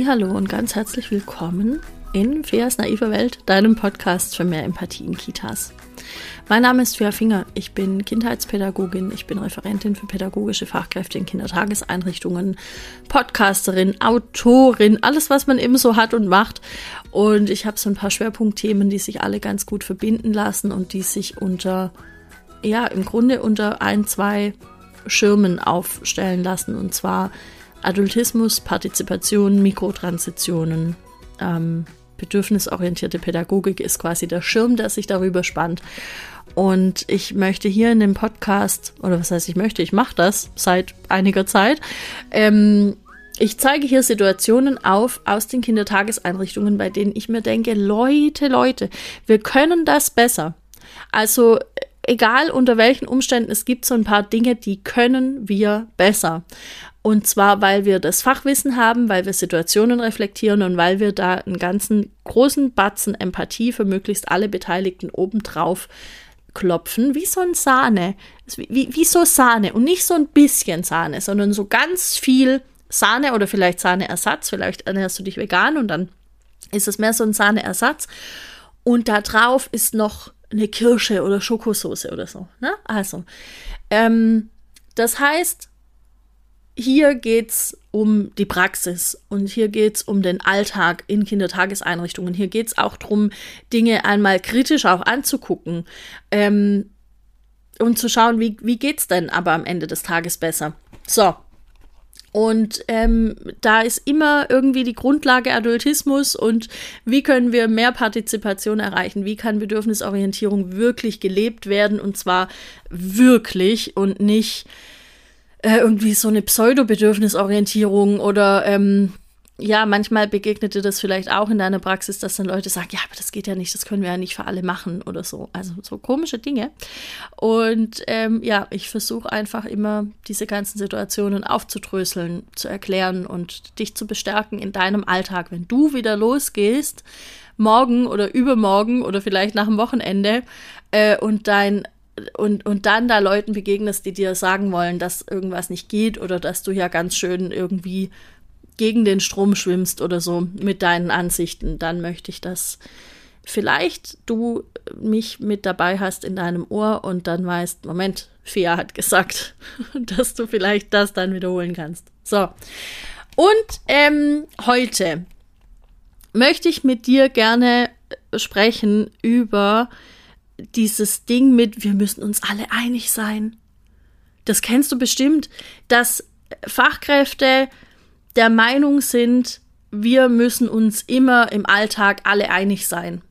Hallo und ganz herzlich willkommen in Feas naiver Welt, deinem Podcast für mehr Empathie in Kitas. Mein Name ist Fea Finger, ich bin Kindheitspädagogin, ich bin Referentin für pädagogische Fachkräfte in Kindertageseinrichtungen, Podcasterin, Autorin, alles was man eben so hat und macht. Und ich habe so ein paar Schwerpunktthemen, die sich alle ganz gut verbinden lassen und die sich im Grunde unter 1-2 Schirmen aufstellen lassen, und zwar Adultismus, Partizipation, Mikrotransitionen, bedürfnisorientierte Pädagogik ist quasi der Schirm, der sich darüber spannt. Und ich möchte hier in dem Podcast, oder was heißt ich mache das seit einiger Zeit, ich zeige hier Situationen auf aus den Kindertageseinrichtungen, bei denen ich mir denke, Leute, wir können das besser. Also egal unter welchen Umständen, es gibt so ein paar Dinge, die können wir besser. Und zwar, weil wir das Fachwissen haben, weil wir Situationen reflektieren und weil wir da einen ganzen großen Batzen Empathie für möglichst alle Beteiligten obendrauf klopfen, wie so ein Sahne, wie so Sahne und nicht so ein bisschen Sahne, sondern so ganz viel Sahne oder vielleicht Sahneersatz, vielleicht ernährst du dich vegan und dann ist es mehr so ein Sahneersatz und da drauf ist noch eine Kirsche oder Schokosauce oder so, ne? Also, das heißt, hier geht's um die Praxis und hier geht's um den Alltag in Kindertageseinrichtungen. Hier geht's auch darum, Dinge einmal kritisch auch anzugucken und zu schauen, wie geht's denn aber am Ende des Tages besser. So. Und da ist immer irgendwie die Grundlage Adultismus und wie können wir mehr Partizipation erreichen? Wie kann Bedürfnisorientierung wirklich gelebt werden? Und zwar wirklich und nicht irgendwie so eine Pseudo-Bedürfnisorientierung oder manchmal begegnet dir das vielleicht auch in deiner Praxis, dass dann Leute sagen, ja, aber das geht ja nicht, das können wir ja nicht für alle machen oder so. Also so komische Dinge. Und ich versuche einfach immer, diese ganzen Situationen aufzudröseln, zu erklären und dich zu bestärken in deinem Alltag. Wenn du wieder losgehst, morgen oder übermorgen oder vielleicht nach dem Wochenende und dann da Leuten begegnest, die dir sagen wollen, dass irgendwas nicht geht oder dass du ja ganz schön irgendwie gegen den Strom schwimmst oder so mit deinen Ansichten, dann möchte ich, dass vielleicht du mich mit dabei hast in deinem Ohr und dann weißt, Moment, Fea hat gesagt, dass du vielleicht das dann wiederholen kannst. So, und heute möchte ich mit dir gerne sprechen über dieses Ding mit, wir müssen uns alle einig sein. Das kennst du bestimmt, dass Fachkräfte der Meinung sind, wir müssen uns immer im Alltag alle einig sein.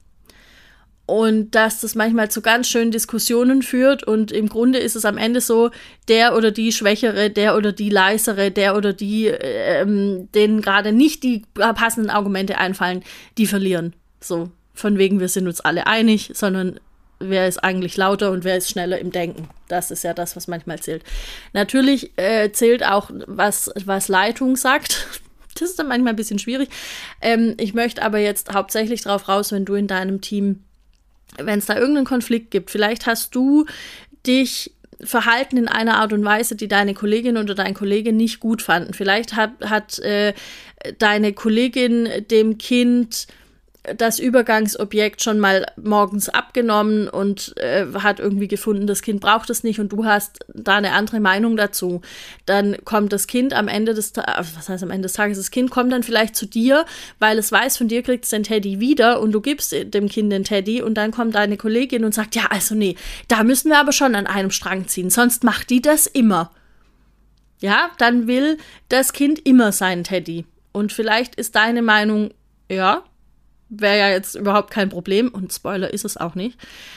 Und dass das manchmal zu ganz schönen Diskussionen führt und im Grunde ist es am Ende so, der oder die Schwächere, der oder die Leisere, der oder die, denen gerade nicht die passenden Argumente einfallen, die verlieren. So, von wegen, wir sind uns alle einig, sondern wer ist eigentlich lauter und wer ist schneller im Denken. Das ist ja das, was manchmal zählt. Natürlich zählt auch, was Leitung sagt. Das ist dann manchmal ein bisschen schwierig. Ich möchte aber jetzt hauptsächlich drauf raus, wenn du in deinem Team, wenn es da irgendeinen Konflikt gibt, vielleicht hast du dich verhalten in einer Art und Weise, die deine Kollegin oder dein Kollege nicht gut fanden. Vielleicht hat deine Kollegin dem Kind das Übergangsobjekt schon mal morgens abgenommen und hat irgendwie gefunden, das Kind braucht es nicht und du hast da eine andere Meinung dazu. Dann kommt das Kind am Ende des Tages, das Kind kommt dann vielleicht zu dir, weil es weiß, von dir kriegt es den Teddy wieder und du gibst dem Kind den Teddy und dann kommt deine Kollegin und sagt, ja, also nee, da müssen wir aber schon an einem Strang ziehen, sonst macht die das immer. Ja, dann will das Kind immer seinen Teddy. Und vielleicht ist deine Meinung, ja, wäre ja jetzt überhaupt kein Problem und Spoiler ist es auch nicht.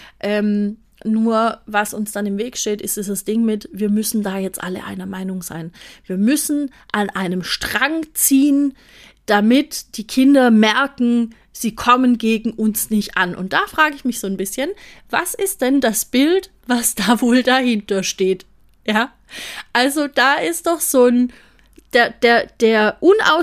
Nur was uns dann im Weg steht, ist dieses Ding mit, wir müssen da jetzt alle einer Meinung sein. Wir müssen an einem Strang ziehen, damit die Kinder merken, sie kommen gegen uns nicht an. Und da frage ich mich so ein bisschen, was ist denn das Bild, was da wohl dahinter steht? Ja, also da ist doch so ein der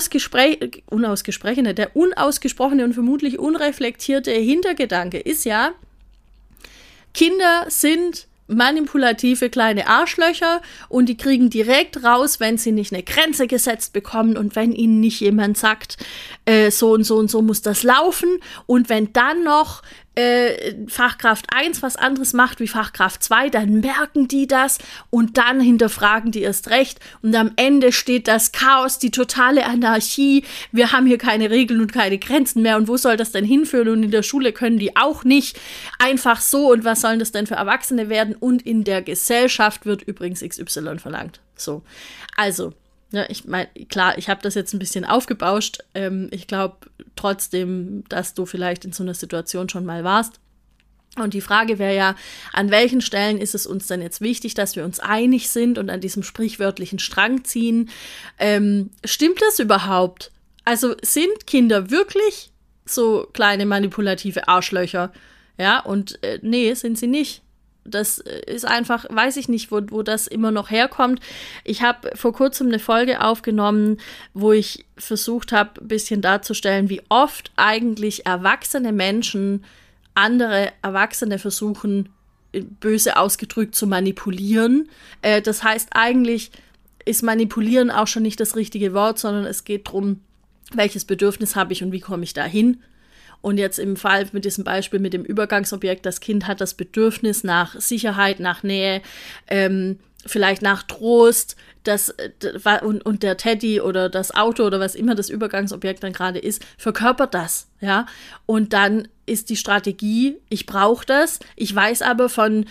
unausgesprochene und vermutlich unreflektierte Hintergedanke ist ja, Kinder sind manipulative kleine Arschlöcher und die kriegen direkt raus, wenn sie nicht eine Grenze gesetzt bekommen und wenn ihnen nicht jemand sagt, so und so und so muss das laufen, und wenn dann noch Fachkraft 1 was anderes macht wie Fachkraft 2, dann merken die das und dann hinterfragen die erst recht und am Ende steht das Chaos, die totale Anarchie, wir haben hier keine Regeln und keine Grenzen mehr, und wo soll das denn hinführen, und in der Schule können die auch nicht einfach so, und was sollen das denn für Erwachsene werden, und in der Gesellschaft wird übrigens XY verlangt. So, also, ja, ich meine, klar, ich habe das jetzt ein bisschen aufgebauscht. Ich glaube trotzdem, dass du vielleicht in so einer Situation schon mal warst. Und die Frage wäre ja, an welchen Stellen ist es uns denn jetzt wichtig, dass wir uns einig sind und an diesem sprichwörtlichen Strang ziehen? Stimmt das überhaupt? Also sind Kinder wirklich so kleine manipulative Arschlöcher? Ja, und nee, sind sie nicht. Das ist einfach, weiß ich nicht, wo das immer noch herkommt. Ich habe vor kurzem eine Folge aufgenommen, wo ich versucht habe, ein bisschen darzustellen, wie oft eigentlich erwachsene Menschen andere Erwachsene versuchen, böse ausgedrückt, zu manipulieren. Das heißt, eigentlich ist manipulieren auch schon nicht das richtige Wort, sondern es geht darum, welches Bedürfnis habe ich und wie komme ich da hin. Und jetzt im Fall mit diesem Beispiel mit dem Übergangsobjekt, das Kind hat das Bedürfnis nach Sicherheit, nach Nähe, vielleicht nach Trost, und der Teddy oder das Auto oder was immer das Übergangsobjekt dann gerade ist, verkörpert das, ja. Und dann ist die Strategie, ich brauche das, ich weiß aber von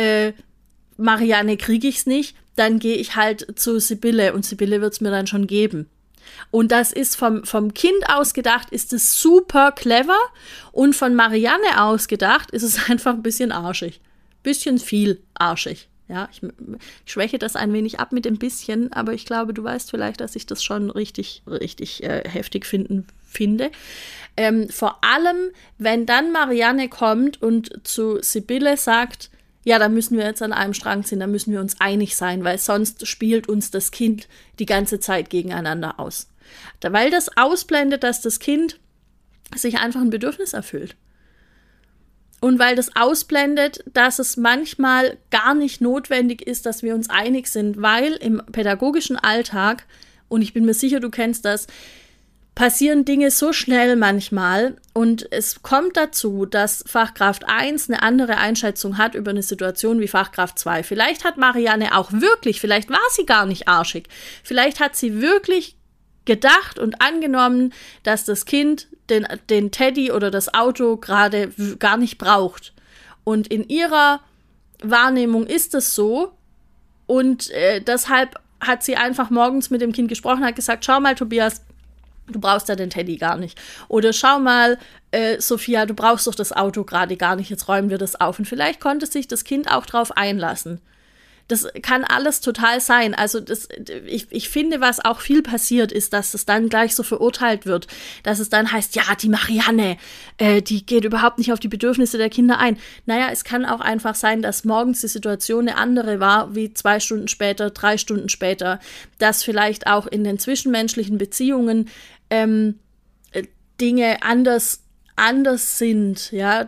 Marianne kriege ich es nicht, dann gehe ich halt zu Sibylle und Sibylle wird es mir dann schon geben. Und das ist vom Kind ausgedacht, ist es super clever, und von Marianne ausgedacht ist es einfach ein bisschen arschig. Bisschen viel arschig. Ja, ich schwäche das ein wenig ab mit dem bisschen, aber ich glaube, du weißt vielleicht, dass ich das schon richtig heftig finde. Vor allem, wenn dann Marianne kommt und zu Sibylle sagt, ja, da müssen wir jetzt an einem Strang ziehen, da müssen wir uns einig sein, weil sonst spielt uns das Kind die ganze Zeit gegeneinander aus. Weil das ausblendet, dass das Kind sich einfach ein Bedürfnis erfüllt. Und weil das ausblendet, dass es manchmal gar nicht notwendig ist, dass wir uns einig sind, weil im pädagogischen Alltag, und ich bin mir sicher, du kennst das, passieren Dinge so schnell manchmal, und es kommt dazu, dass Fachkraft 1 eine andere Einschätzung hat über eine Situation wie Fachkraft 2. Vielleicht hat Marianne auch wirklich, vielleicht war sie gar nicht arschig, vielleicht hat sie wirklich gedacht und angenommen, dass das Kind den Teddy oder das Auto gerade gar nicht braucht. Und in ihrer Wahrnehmung ist es so, und deshalb hat sie einfach morgens mit dem Kind gesprochen, hat gesagt, schau mal, Tobias, du brauchst ja den Teddy gar nicht. Oder schau mal, Sophia, du brauchst doch das Auto gerade gar nicht, jetzt räumen wir das auf. Und vielleicht konnte sich das Kind auch drauf einlassen. Das kann alles total sein. Also ich finde, was auch viel passiert, ist, dass es dann gleich so verurteilt wird. Dass es dann heißt, ja, die Marianne, die geht überhaupt nicht auf die Bedürfnisse der Kinder ein. Naja, es kann auch einfach sein, dass morgens die Situation eine andere war, wie 2 Stunden später, 3 Stunden später. Dass vielleicht auch in den zwischenmenschlichen Beziehungen Dinge anders sind. Ja,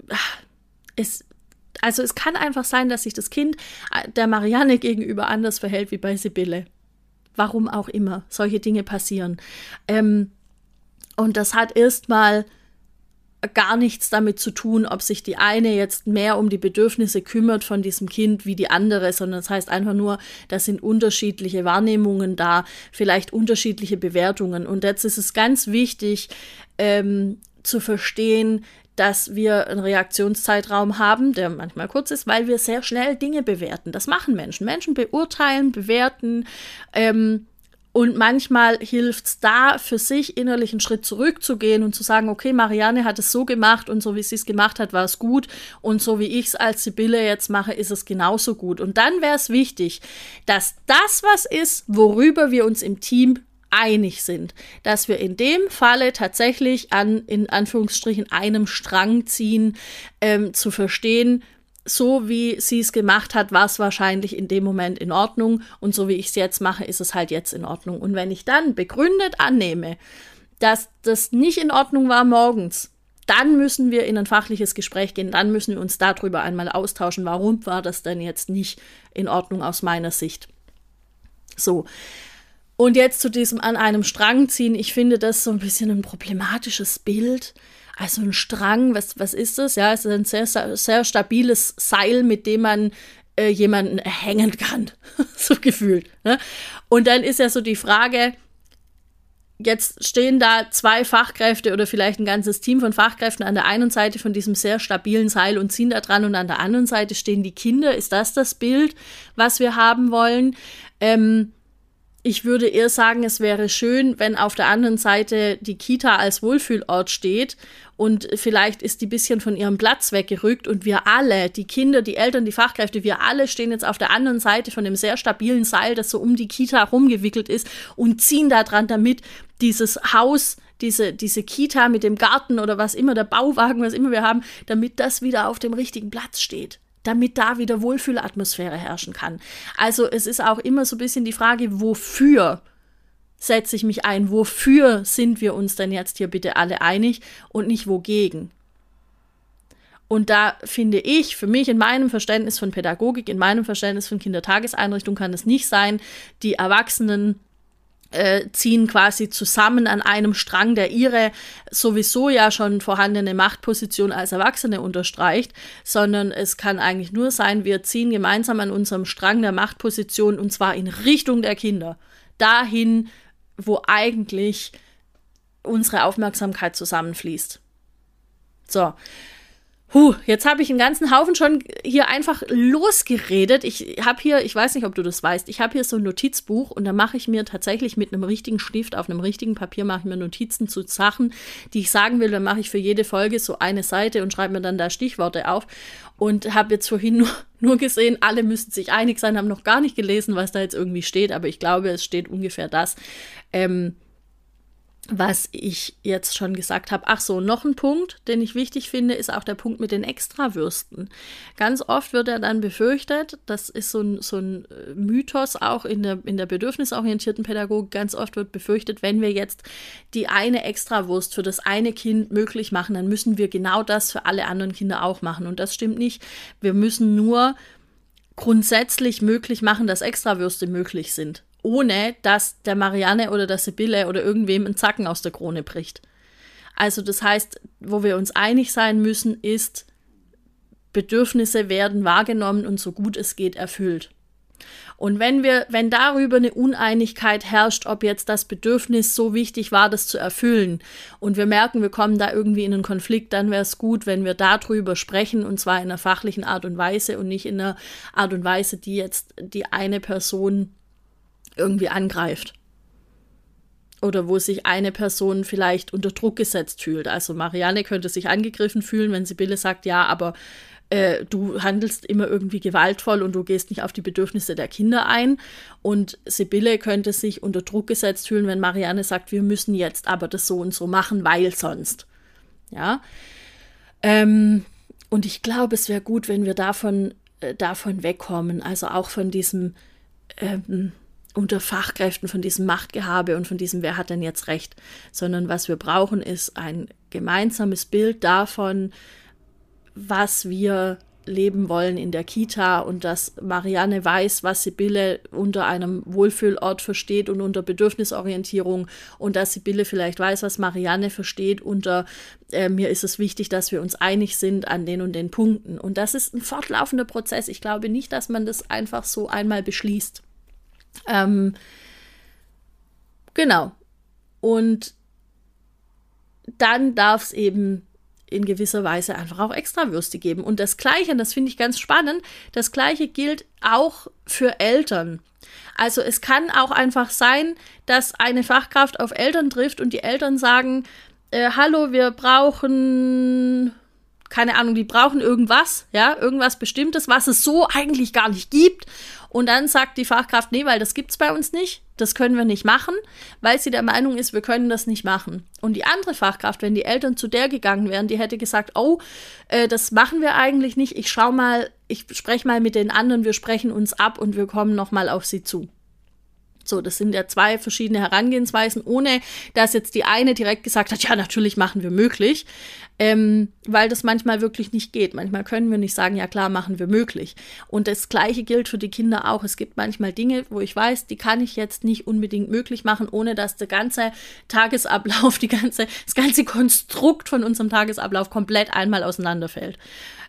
Also es kann einfach sein, dass sich das Kind der Marianne gegenüber anders verhält wie bei Sibylle. Warum auch immer. Solche Dinge passieren. Und das hat erstmal gar nichts damit zu tun, ob sich die eine jetzt mehr um die Bedürfnisse kümmert von diesem Kind wie die andere, sondern das heißt einfach nur, da sind unterschiedliche Wahrnehmungen da, vielleicht unterschiedliche Bewertungen. Und jetzt ist es ganz wichtig, zu verstehen, dass wir einen Reaktionszeitraum haben, der manchmal kurz ist, weil wir sehr schnell Dinge bewerten. Das machen Menschen. Menschen beurteilen, bewerten, und manchmal hilft es da, für sich innerlich einen Schritt zurückzugehen und zu sagen, okay, Marianne hat es so gemacht und so wie sie es gemacht hat, war es gut, und so wie ich es als Sibylle jetzt mache, ist es genauso gut. Und dann wäre es wichtig, dass das was ist, worüber wir uns im Team einig sind, dass wir in dem Falle tatsächlich an, in Anführungsstrichen, einem Strang ziehen, zu verstehen, so wie sie es gemacht hat, war es wahrscheinlich in dem Moment in Ordnung, und so wie ich es jetzt mache, ist es halt jetzt in Ordnung. Und wenn ich dann begründet annehme, dass das nicht in Ordnung war morgens, dann müssen wir in ein fachliches Gespräch gehen, dann müssen wir uns darüber einmal austauschen, warum war das denn jetzt nicht in Ordnung aus meiner Sicht. So, und jetzt zu diesem an einem Strang ziehen, ich finde das so ein bisschen ein problematisches Bild. Also ein Strang, was ist das? Ja, es ist ein sehr, sehr stabiles Seil, mit dem man jemanden hängen kann, so gefühlt. Ne? Und dann ist ja so die Frage, jetzt stehen da 2 Fachkräfte oder vielleicht ein ganzes Team von Fachkräften an der einen Seite von diesem sehr stabilen Seil und ziehen da dran und an der anderen Seite stehen die Kinder. Ist das Bild, was wir haben wollen? Ich würde eher sagen, es wäre schön, wenn auf der anderen Seite die Kita als Wohlfühlort steht und vielleicht ist die ein bisschen von ihrem Platz weggerückt und wir alle, die Kinder, die Eltern, die Fachkräfte, wir alle stehen jetzt auf der anderen Seite von dem sehr stabilen Seil, das so um die Kita rumgewickelt ist und ziehen da dran, damit dieses Haus, diese Kita mit dem Garten oder was immer, der Bauwagen, was immer wir haben, damit das wieder auf dem richtigen Platz steht. Damit da wieder Wohlfühlatmosphäre herrschen kann. Also es ist auch immer so ein bisschen die Frage, wofür setze ich mich ein? Wofür sind wir uns denn jetzt hier bitte alle einig und nicht wogegen? Und da finde ich, für mich in meinem Verständnis von Pädagogik, in meinem Verständnis von Kindertageseinrichtung kann es nicht sein, die Erwachsenen ziehen quasi zusammen an einem Strang, der ihre sowieso ja schon vorhandene Machtposition als Erwachsene unterstreicht, sondern es kann eigentlich nur sein, wir ziehen gemeinsam an unserem Strang der Machtposition und zwar in Richtung der Kinder. Dahin, wo eigentlich unsere Aufmerksamkeit zusammenfließt. So. Jetzt habe ich einen ganzen Haufen schon hier einfach losgeredet. Ich habe hier, ich weiß nicht, ob du das weißt, ich habe hier so ein Notizbuch und da mache ich mir tatsächlich mit einem richtigen Stift, auf einem richtigen Papier mache ich mir Notizen zu Sachen, die ich sagen will. Dann mache ich für jede Folge so eine Seite und schreibe mir dann da Stichworte auf und habe jetzt vorhin nur gesehen, alle müssen sich einig sein, haben noch gar nicht gelesen, was da jetzt irgendwie steht, aber ich glaube, es steht ungefähr das, was ich jetzt schon gesagt habe. Ach so, noch ein Punkt, den ich wichtig finde, ist auch der Punkt mit den Extrawürsten. Ganz oft wird ja dann befürchtet, das ist so ein Mythos auch in der bedürfnisorientierten Pädagogik, ganz oft wird befürchtet, wenn wir jetzt die eine Extrawurst für das eine Kind möglich machen, dann müssen wir genau das für alle anderen Kinder auch machen. Und das stimmt nicht. Wir müssen nur grundsätzlich möglich machen, dass Extrawürste möglich sind, ohne dass der Marianne oder der Sibylle oder irgendwem ein Zacken aus der Krone bricht. Also das heißt, wo wir uns einig sein müssen, ist, Bedürfnisse werden wahrgenommen und so gut es geht erfüllt. Und wenn darüber eine Uneinigkeit herrscht, ob jetzt das Bedürfnis so wichtig war, das zu erfüllen, und wir merken, wir kommen da irgendwie in einen Konflikt, dann wäre es gut, wenn wir darüber sprechen, und zwar in einer fachlichen Art und Weise und nicht in einer Art und Weise, die jetzt die eine Person irgendwie angreift. Oder wo sich eine Person vielleicht unter Druck gesetzt fühlt. Also Marianne könnte sich angegriffen fühlen, wenn Sibylle sagt, ja, aber du handelst immer irgendwie gewaltvoll und du gehst nicht auf die Bedürfnisse der Kinder ein. Und Sibylle könnte sich unter Druck gesetzt fühlen, wenn Marianne sagt, wir müssen jetzt aber das so und so machen, weil sonst. Ja. Und ich glaube, es wäre gut, wenn wir davon wegkommen. Also auch von diesem unter Fachkräften, von diesem Machtgehabe und von diesem, wer hat denn jetzt recht, sondern was wir brauchen, ist ein gemeinsames Bild davon, was wir leben wollen in der Kita und dass Marianne weiß, was Sibylle unter einem Wohlfühlort versteht und unter Bedürfnisorientierung und dass Sibylle vielleicht weiß, was Marianne versteht unter mir ist es wichtig, dass wir uns einig sind an den und den Punkten. Und das ist ein fortlaufender Prozess. Ich glaube nicht, dass man das einfach so einmal beschließt. Genau. Und dann darf es eben in gewisser Weise einfach auch Extrawürste geben. Und das Gleiche, das finde ich ganz spannend, das Gleiche gilt auch für Eltern. Also es kann auch einfach sein, dass eine Fachkraft auf Eltern trifft und die Eltern sagen, hallo, wir brauchen, keine Ahnung, die brauchen irgendwas, ja, irgendwas Bestimmtes, was es so eigentlich gar nicht gibt. Und dann sagt die Fachkraft, nee, weil das gibt's bei uns nicht, das können wir nicht machen, weil sie der Meinung ist, wir können das nicht machen. Und die andere Fachkraft, wenn die Eltern zu der gegangen wären, die hätte gesagt, oh, das machen wir eigentlich nicht, ich spreche mal mit den anderen, wir sprechen uns ab und wir kommen nochmal auf sie zu. So, das sind ja 2 verschiedene Herangehensweisen, ohne dass jetzt die eine direkt gesagt hat, ja, natürlich machen wir möglich, weil das manchmal wirklich nicht geht. Manchmal können wir nicht sagen, ja klar, machen wir möglich. Und das Gleiche gilt für die Kinder auch. Es gibt manchmal Dinge, wo ich weiß, die kann ich jetzt nicht unbedingt möglich machen, ohne dass der ganze Tagesablauf, das ganze Konstrukt von unserem Tagesablauf komplett einmal auseinanderfällt.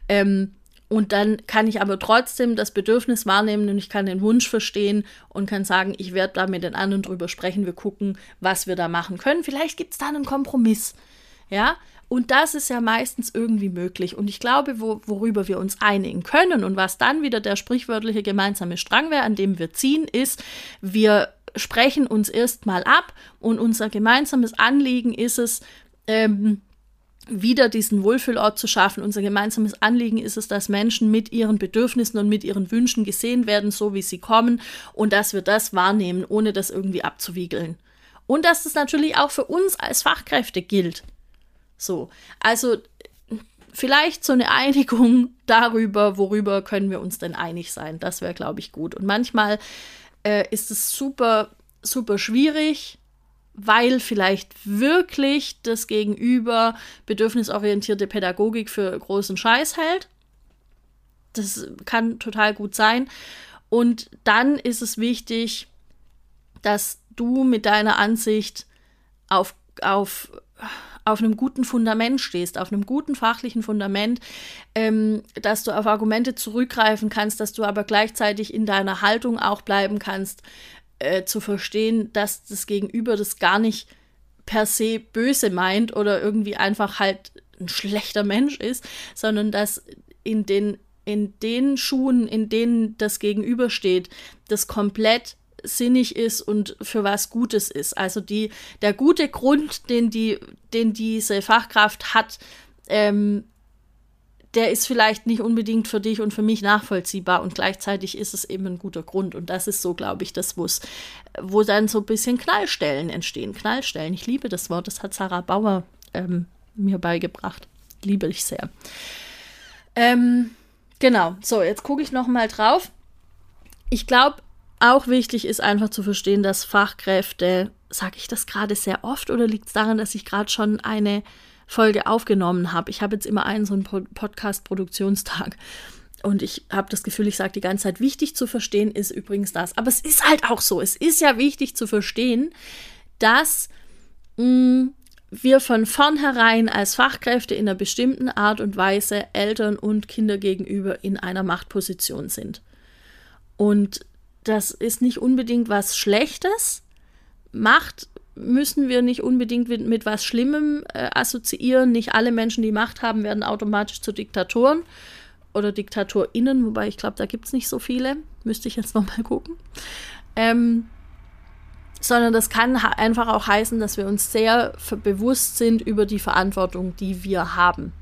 Und dann kann ich aber trotzdem das Bedürfnis wahrnehmen und ich kann den Wunsch verstehen und kann sagen, ich werde da mit den anderen drüber sprechen, wir gucken, was wir da machen können. Vielleicht gibt es da einen Kompromiss, ja. Und das ist ja meistens irgendwie möglich. Und ich glaube, worüber wir uns einigen können und was dann wieder der sprichwörtliche gemeinsame Strang wäre, an dem wir ziehen, ist, wir sprechen uns erstmal ab und unser gemeinsames Anliegen ist es, wieder diesen Wohlfühlort zu schaffen. Unser gemeinsames Anliegen ist es, dass Menschen mit ihren Bedürfnissen und mit ihren Wünschen gesehen werden, so wie sie kommen und dass wir das wahrnehmen, ohne das irgendwie abzuwiegeln. Und dass das natürlich auch für uns als Fachkräfte gilt. So, also vielleicht so eine Einigung darüber, worüber können wir uns denn einig sein. Das wäre, glaube ich, gut. Und manchmal ist es super, super schwierig, weil vielleicht wirklich das Gegenüber bedürfnisorientierte Pädagogik für großen Scheiß hält. Das kann total gut sein. Und dann ist es wichtig, dass du mit deiner Ansicht auf einem guten Fundament stehst, auf einem guten fachlichen Fundament, dass du auf Argumente zurückgreifen kannst, dass du aber gleichzeitig in deiner Haltung auch bleiben kannst, zu verstehen, dass das Gegenüber das gar nicht per se böse meint oder irgendwie einfach halt ein schlechter Mensch ist, sondern dass in den Schuhen, in denen das Gegenüber steht, das komplett sinnig ist und für was Gutes ist. Also der gute Grund, den diese Fachkraft hat, der ist vielleicht nicht unbedingt für dich und für mich nachvollziehbar und gleichzeitig ist es eben ein guter Grund. Und das ist so, glaube ich, das, wo dann so ein bisschen Knallstellen entstehen. Knallstellen, ich liebe das Wort, das hat Sarah Bauer mir beigebracht. Liebe ich sehr. Genau, so, jetzt gucke ich noch mal drauf. Ich glaube, auch wichtig ist einfach zu verstehen, dass Fachkräfte, sage ich das gerade sehr oft oder liegt es daran, dass ich gerade schon eine Folge aufgenommen habe? Ich habe jetzt immer so einen Podcast-Produktionstag und ich habe das Gefühl, ich sage die ganze Zeit, wichtig zu verstehen ist übrigens das. Aber es ist halt auch so, es ist ja wichtig zu verstehen, dass wir von vornherein als Fachkräfte in einer bestimmten Art und Weise Eltern und Kinder gegenüber in einer Machtposition sind. Und das ist nicht unbedingt was Schlechtes. Macht müssen wir nicht unbedingt mit was Schlimmem assoziieren. Nicht alle Menschen, die Macht haben, werden automatisch zu Diktatoren oder DiktatorInnen, wobei ich glaube, da gibt es nicht so viele. Müsste ich jetzt nochmal gucken. Sondern das kann einfach auch heißen, dass wir uns sehr bewusst sind über die Verantwortung, die wir haben.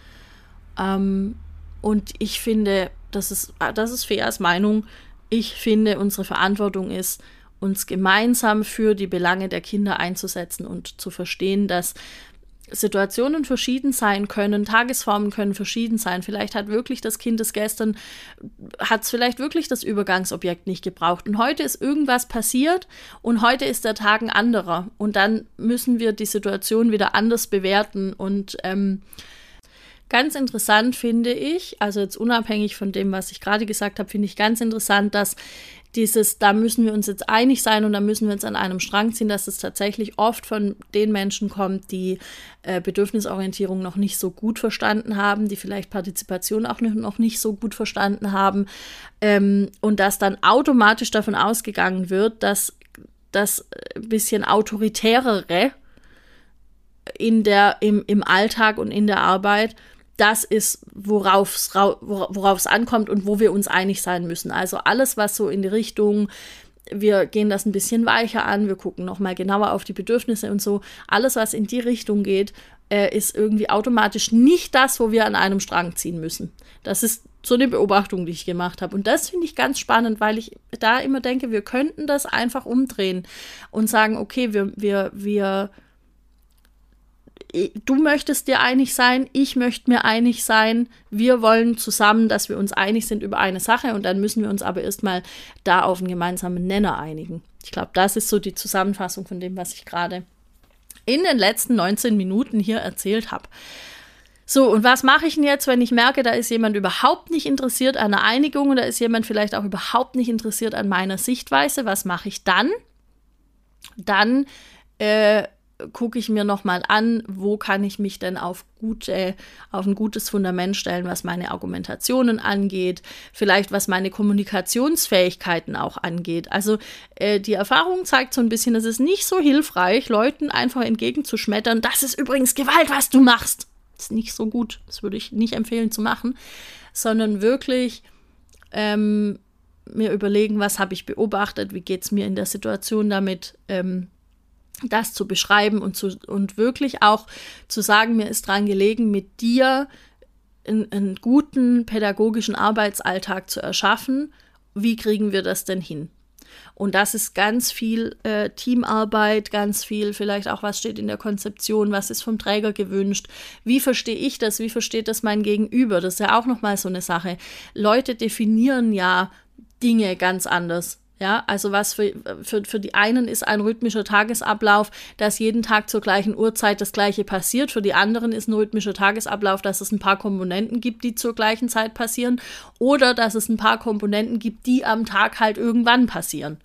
Und ich finde, das ist Feas Meinung, ich finde, unsere Verantwortung ist, uns gemeinsam für die Belange der Kinder einzusetzen und zu verstehen, dass Situationen verschieden sein können, Tagesformen können verschieden sein. Vielleicht hat wirklich das Kind des gestern, hat es vielleicht wirklich das Übergangsobjekt nicht gebraucht. Und heute ist irgendwas passiert und heute ist der Tag ein anderer. Und dann müssen wir die Situation wieder anders bewerten. Und ganz interessant finde ich, also jetzt unabhängig von dem, was ich gerade gesagt habe, finde ich ganz interessant, dass da müssen wir uns jetzt einig sein und da müssen wir uns an einem Strang ziehen, dass es tatsächlich oft von den Menschen kommt, die Bedürfnisorientierung noch nicht so gut verstanden haben, die vielleicht Partizipation auch noch nicht so gut verstanden haben und dass dann automatisch davon ausgegangen wird, dass das ein bisschen autoritärere im Alltag und in der Arbeit, das ist, worauf es ankommt und wo wir uns einig sein müssen. Also alles, was so in die Richtung, wir gehen das ein bisschen weicher an, wir gucken nochmal genauer auf die Bedürfnisse und so, alles, was in die Richtung geht, ist irgendwie automatisch nicht das, wo wir an einem Strang ziehen müssen. Das ist so eine Beobachtung, die ich gemacht habe. Und das finde ich ganz spannend, weil ich da immer denke, wir könnten das einfach umdrehen und sagen, okay, du möchtest dir einig sein, ich möchte mir einig sein, wir wollen zusammen, dass wir uns einig sind über eine Sache und dann müssen wir uns aber erstmal da auf einen gemeinsamen Nenner einigen. Ich glaube, das ist so die Zusammenfassung von dem, was ich gerade in den letzten 19 Minuten hier erzählt habe. So, und was mache ich denn jetzt, wenn ich merke, da ist jemand überhaupt nicht interessiert an einer Einigung oder ist jemand vielleicht auch überhaupt nicht interessiert an meiner Sichtweise? Was mache ich dann? Dann gucke ich mir nochmal an, wo kann ich mich denn auf ein gutes Fundament stellen, was meine Argumentationen angeht, vielleicht was meine Kommunikationsfähigkeiten auch angeht. Also die Erfahrung zeigt so ein bisschen, es ist nicht so hilfreich, Leuten einfach entgegenzuschmettern, das ist übrigens Gewalt, was du machst. Das ist nicht so gut, das würde ich nicht empfehlen zu machen, sondern wirklich mir überlegen, was habe ich beobachtet, wie geht es mir in der Situation damit, das zu beschreiben und wirklich auch zu sagen, mir ist dran gelegen, mit dir einen guten pädagogischen Arbeitsalltag zu erschaffen. Wie kriegen wir das denn hin? Und das ist ganz viel Teamarbeit, ganz viel vielleicht auch, was steht in der Konzeption, was ist vom Träger gewünscht, wie verstehe ich das, wie versteht das mein Gegenüber? Das ist ja auch nochmal so eine Sache. Leute definieren ja Dinge ganz anders. Ja, also was für die einen ist ein rhythmischer Tagesablauf, dass jeden Tag zur gleichen Uhrzeit das Gleiche passiert. Für die anderen ist ein rhythmischer Tagesablauf, dass es ein paar Komponenten gibt, die zur gleichen Zeit passieren. Oder dass es ein paar Komponenten gibt, die am Tag halt irgendwann passieren.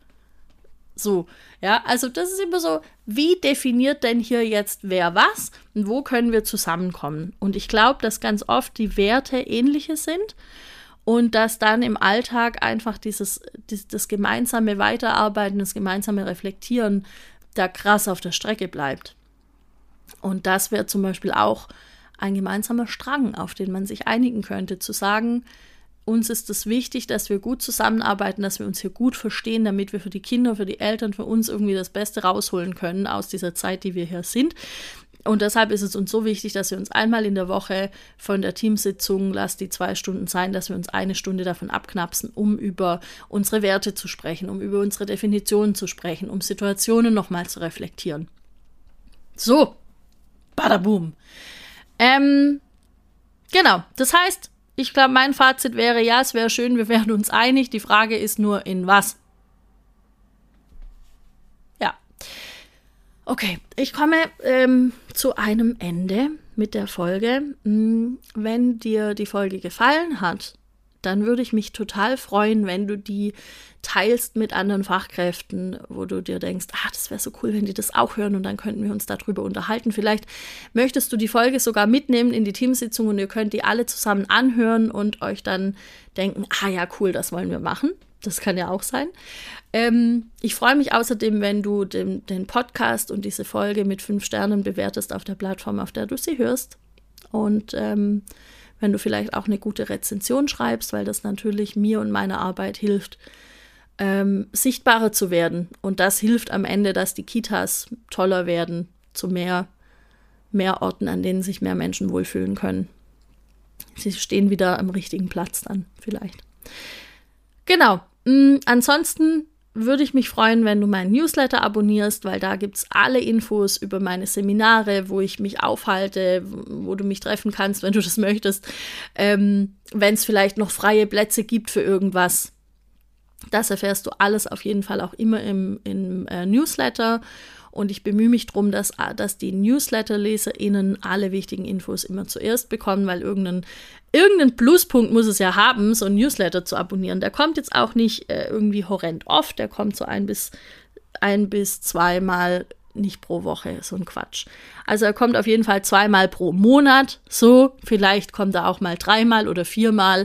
So, ja, also das ist immer so, wie definiert denn hier jetzt wer was und wo können wir zusammenkommen? Und ich glaube, dass ganz oft die Werte ähnliche sind. Und dass dann im Alltag einfach das gemeinsame Weiterarbeiten, das gemeinsame Reflektieren da krass auf der Strecke bleibt. Und das wäre zum Beispiel auch ein gemeinsamer Strang, auf den man sich einigen könnte, zu sagen, uns ist es wichtig, dass wir gut zusammenarbeiten, dass wir uns hier gut verstehen, damit wir für die Kinder, für die Eltern, für uns irgendwie das Beste rausholen können aus dieser Zeit, die wir hier sind. Und deshalb ist es uns so wichtig, dass wir uns einmal in der Woche von der Teamsitzung, lass die 2 Stunden sein, dass wir uns 1 Stunde davon abknapsen, um über unsere Werte zu sprechen, um über unsere Definitionen zu sprechen, um Situationen nochmal zu reflektieren. So, badaboom. Genau, das heißt, ich glaube, mein Fazit wäre, ja, es wäre schön, wir wären uns einig, die Frage ist nur, in was? Ja. Okay, ich komme zu einem Ende mit der Folge. Wenn dir die Folge gefallen hat, dann würde ich mich total freuen, wenn du die teilst mit anderen Fachkräften, wo du dir denkst, das wäre so cool, wenn die das auch hören und dann könnten wir uns darüber unterhalten. Vielleicht möchtest du die Folge sogar mitnehmen in die Teamsitzung und ihr könnt die alle zusammen anhören und euch dann denken, ja, cool, das wollen wir machen. Das kann ja auch sein. Ich freue mich außerdem, wenn du den Podcast und diese Folge mit 5 Sternen bewertest auf der Plattform, auf der du sie hörst. Und wenn du vielleicht auch eine gute Rezension schreibst, weil das natürlich mir und meiner Arbeit hilft, sichtbarer zu werden. Und das hilft am Ende, dass die Kitas toller werden, zu mehr Orten, an denen sich mehr Menschen wohlfühlen können. Sie stehen wieder am richtigen Platz dann vielleicht. Genau. Ansonsten würde ich mich freuen, wenn du meinen Newsletter abonnierst, weil da gibt es alle Infos über meine Seminare, wo ich mich aufhalte, wo du mich treffen kannst, wenn du das möchtest. Wenn es vielleicht noch freie Plätze gibt für irgendwas, das erfährst du alles auf jeden Fall auch immer im Newsletter. Und ich bemühe mich darum, dass die NewsletterleserInnen alle wichtigen Infos immer zuerst bekommen, weil irgendeinen Pluspunkt muss es ja haben, so ein Newsletter zu abonnieren. Der kommt jetzt auch nicht irgendwie horrend oft, der kommt so ein bis 2 Mal, nicht pro Woche, so ein Quatsch. Also er kommt auf jeden Fall 2 Mal pro Monat, so, vielleicht kommt er auch mal 3 Mal oder 4 Mal,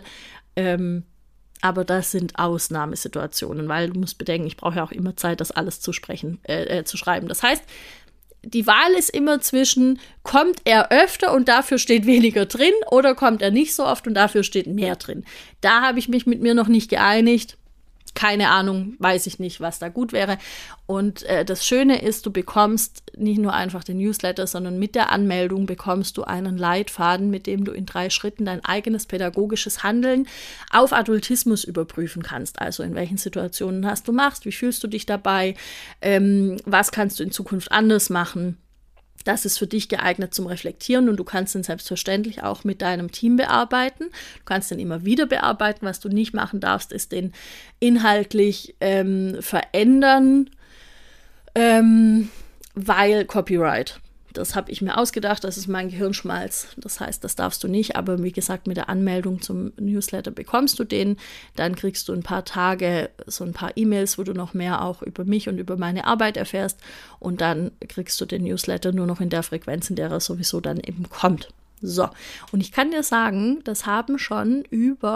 aber das sind Ausnahmesituationen, weil du musst bedenken, ich brauche ja auch immer Zeit, das alles zu schreiben. Das heißt, die Wahl ist immer zwischen, kommt er öfter und dafür steht weniger drin oder kommt er nicht so oft und dafür steht mehr drin. Da habe ich mich mit mir noch nicht geeinigt. Keine Ahnung, weiß ich nicht, was da gut wäre. Und das Schöne ist, du bekommst nicht nur einfach den Newsletter, sondern mit der Anmeldung bekommst du einen Leitfaden, mit dem du in 3 Schritten dein eigenes pädagogisches Handeln auf Adultismus überprüfen kannst. Also in welchen Situationen hast du machst, wie fühlst du dich dabei, was kannst du in Zukunft anders machen. Das ist für dich geeignet zum Reflektieren und du kannst ihn selbstverständlich auch mit deinem Team bearbeiten. Du kannst den immer wieder bearbeiten. Was du nicht machen darfst, ist den inhaltlich verändern. Weil Copyright. Das habe ich mir ausgedacht, das ist mein Gehirnschmalz. Das heißt, das darfst du nicht, aber wie gesagt, mit der Anmeldung zum Newsletter bekommst du den. Dann kriegst du ein paar Tage so ein paar E-Mails, wo du noch mehr auch über mich und über meine Arbeit erfährst. Und dann kriegst du den Newsletter nur noch in der Frequenz, in der er sowieso dann eben kommt. So, und ich kann dir sagen, das haben schon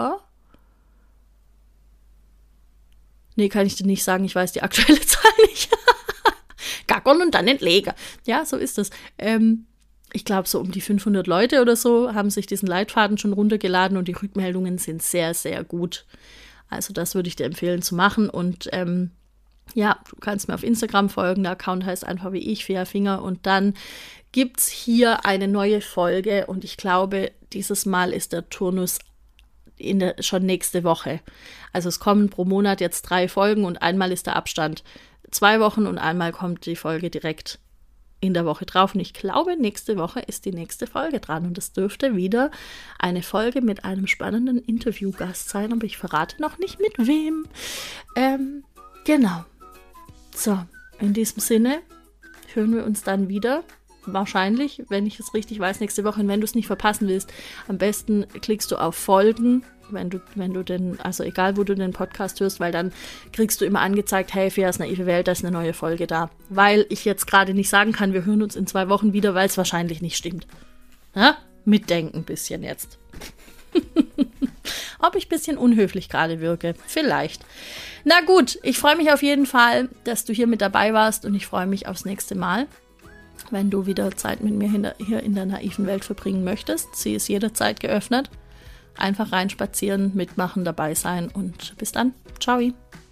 kann ich dir nicht sagen, ich weiß die aktuelle Zahl nicht. Gackern und dann entlegen. Ja, so ist es. Ich glaube, so um die 500 Leute oder so haben sich diesen Leitfaden schon runtergeladen und die Rückmeldungen sind sehr, sehr gut. Also das würde ich dir empfehlen zu machen. Und du kannst mir auf Instagram folgen. Der Account heißt einfach wie ich, Fea Finger. Und dann gibt es hier eine neue Folge und ich glaube, dieses Mal ist der Turnus schon nächste Woche. Also es kommen pro Monat jetzt 3 Folgen und einmal ist der Abstand 2 Wochen und einmal kommt die Folge direkt in der Woche drauf. Und ich glaube, nächste Woche ist die nächste Folge dran. Und es dürfte wieder eine Folge mit einem spannenden Interviewgast sein. Aber ich verrate noch nicht mit wem. Genau. So, in diesem Sinne hören wir uns dann wieder. Wahrscheinlich, wenn ich es richtig weiß, nächste Woche. Und wenn du es nicht verpassen willst, am besten klickst du auf Folgen, wenn du den, also egal wo du den Podcast hörst, weil dann kriegst du immer angezeigt, hey, Feas naive Welt, da ist eine neue Folge da. Weil ich jetzt gerade nicht sagen kann, wir hören uns in 2 Wochen wieder, weil es wahrscheinlich nicht stimmt. Ja? Mitdenken ein bisschen jetzt. Ob ich ein bisschen unhöflich gerade wirke. Vielleicht. Na gut, ich freue mich auf jeden Fall, dass du hier mit dabei warst und ich freue mich aufs nächste Mal. Wenn du wieder Zeit mit mir hier in der naiven Welt verbringen möchtest, sie ist jederzeit geöffnet. Einfach reinspazieren, mitmachen, dabei sein und bis dann. Ciao.